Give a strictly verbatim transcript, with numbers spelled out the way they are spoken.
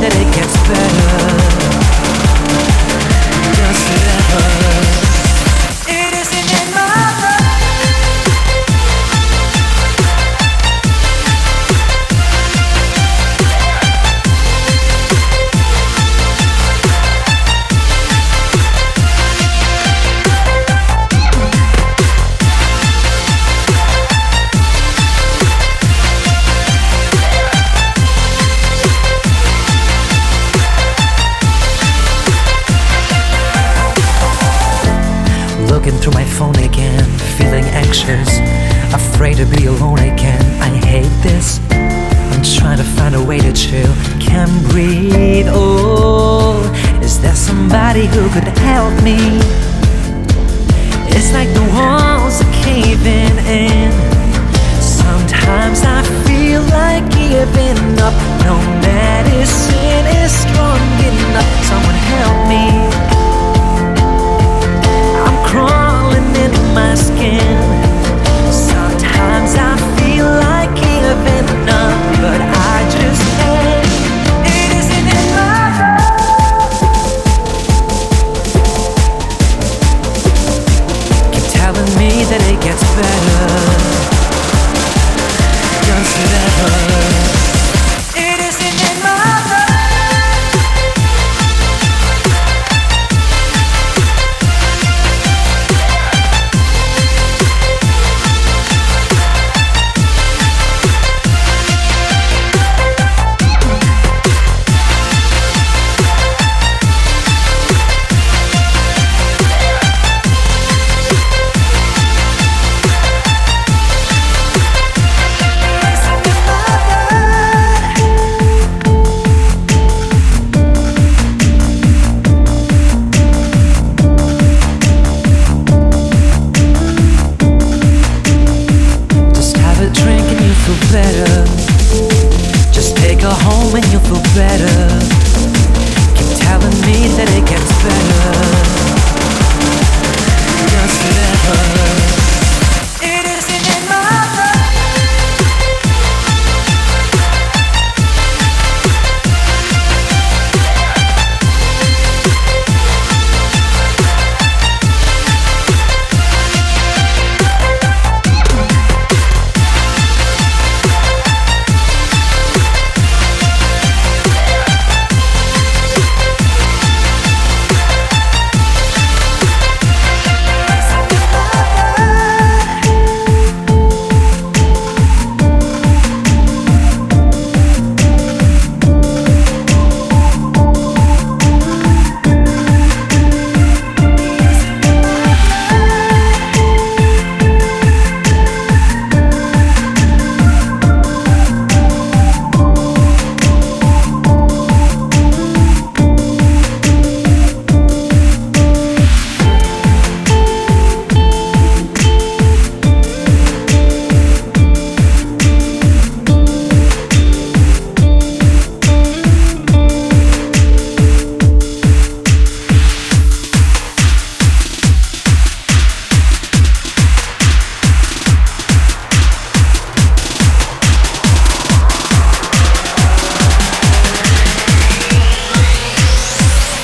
that it gets better. Just never. It isn't in my Looking through my phone again, feeling anxious, afraid to be alone again. I hate this. I'm trying to find a way to chill, can't breathe. Oh, is there somebody who could help me? It's like the walls are caving in. Sometimes I feel like giving up. No medicine is strong enough. Someone help me. Crawling in my skin. Sometimes I feel like giving up, but I just can't. It isn't in my heart. Keep telling me that it gets better. Just never. It isn't in my heart. Better. Just take her home and you'll feel better. Keep telling me that it gets